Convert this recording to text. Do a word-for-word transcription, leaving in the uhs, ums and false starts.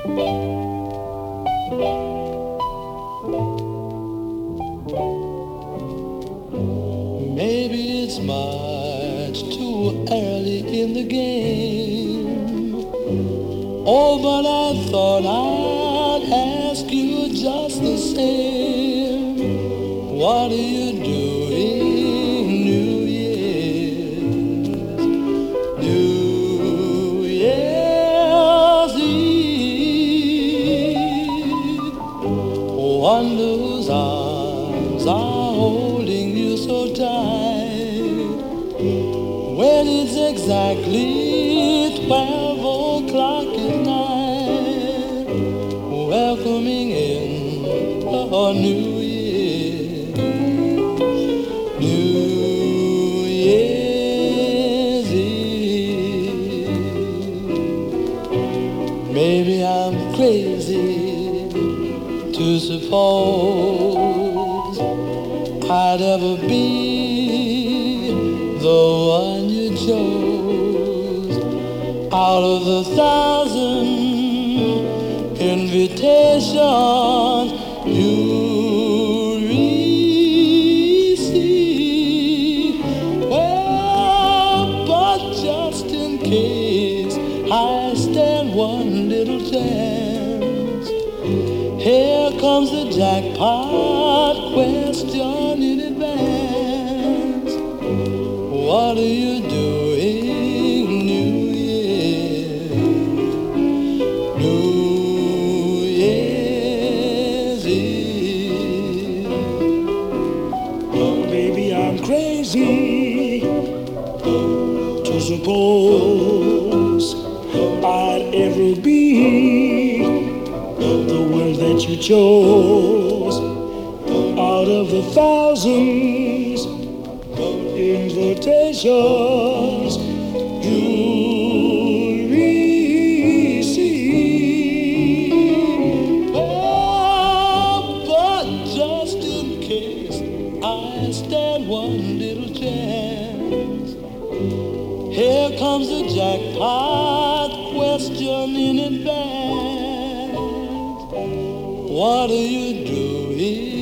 Maybe it's much too early in the game. Oh, but I thought I'd ask you just the same. What are you doing New Year's? New Year's Eve. Wonder whose arms are holding you so tight when it's exactly twelve o'clock at night, welcoming in a new year, New Year's Eve. Maybe I'm crazy to suppose I'd ever be the one you chose out of the thousand invitations you receive. Well, but just in case I stand one little chance, here comes the jackpot question in advance. What are you doing New Year? New Year's Eve. Oh, baby, I'm crazy to suppose I'd ever be the one that you chose out of the thousands invitations you receive. Oh, but just in case I stand one little chance, here comes the jackpot question in advance. What are you doing